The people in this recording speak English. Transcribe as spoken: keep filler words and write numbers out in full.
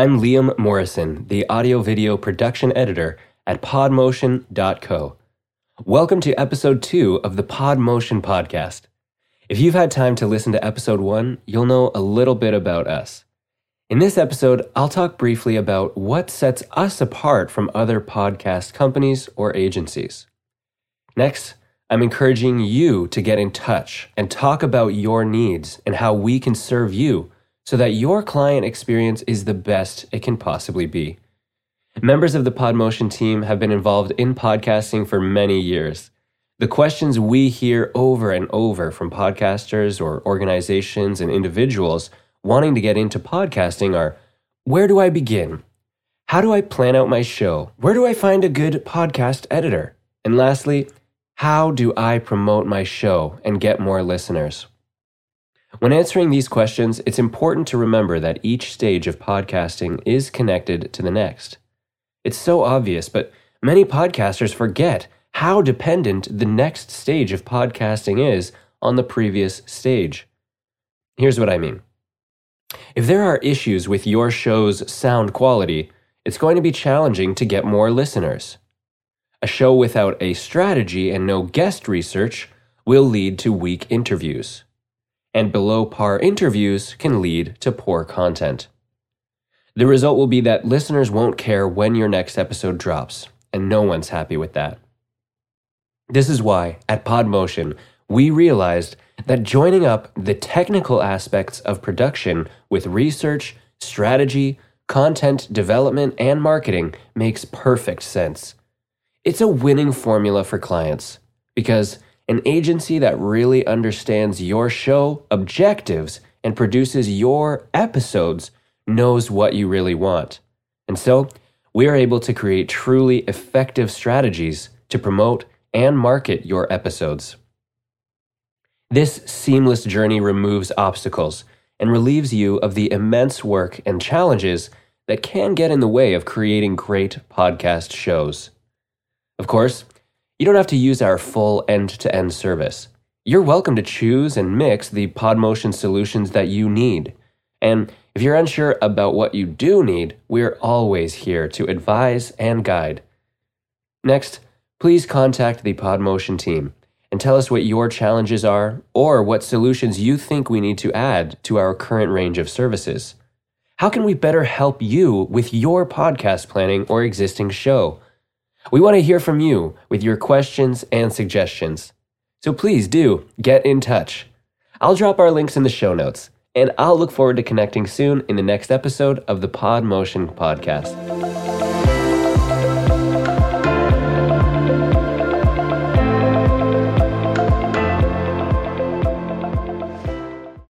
I'm Liam Morrison, the audio-video production editor at podmotion dot co. Welcome to episode two of the PodMotion podcast. If you've had time to listen to episode one, you'll know a little bit about us. In this episode, I'll talk briefly about what sets us apart from other podcast companies or agencies. Next, I'm encouraging you to get in touch and talk about your needs and how we can serve you so that your client experience is the best it can possibly be. Members of the PodMotion team have been involved in podcasting for many years. The questions we hear over and over from podcasters or organizations and individuals wanting to get into podcasting are, where do I begin? How do I plan out my show? Where do I find a good podcast editor? And lastly, how do I promote my show and get more listeners? When answering these questions, it's important to remember that each stage of podcasting is connected to the next. It's so obvious, but many podcasters forget how dependent the next stage of podcasting is on the previous stage. Here's what I mean. If there are issues with your show's sound quality, it's going to be challenging to get more listeners. A show without a strategy and no guest research will lead to weak interviews. And below-par interviews can lead to poor content. The result will be that listeners won't care when your next episode drops, and no one's happy with that. This is why, at PodMotion, we realized that joining up the technical aspects of production with research, strategy, content development, and marketing makes perfect sense. It's a winning formula for clients, because an agency that really understands your show objectives and produces your episodes knows what you really want. And so, we are able to create truly effective strategies to promote and market your episodes. This seamless journey removes obstacles and relieves you of the immense work and challenges that can get in the way of creating great podcast shows. Of course, you don't have to use our full end-to-end service. You're welcome to choose and mix the PodMotion solutions that you need. And if you're unsure about what you do need, we're always here to advise and guide. Next, please contact the PodMotion team and tell us what your challenges are or what solutions you think we need to add to our current range of services. How can we better help you with your podcast planning or existing show? We want to hear from you with your questions and suggestions. So please do get in touch. I'll drop our links in the show notes, and I'll look forward to connecting soon in the next episode of the PodMotion podcast.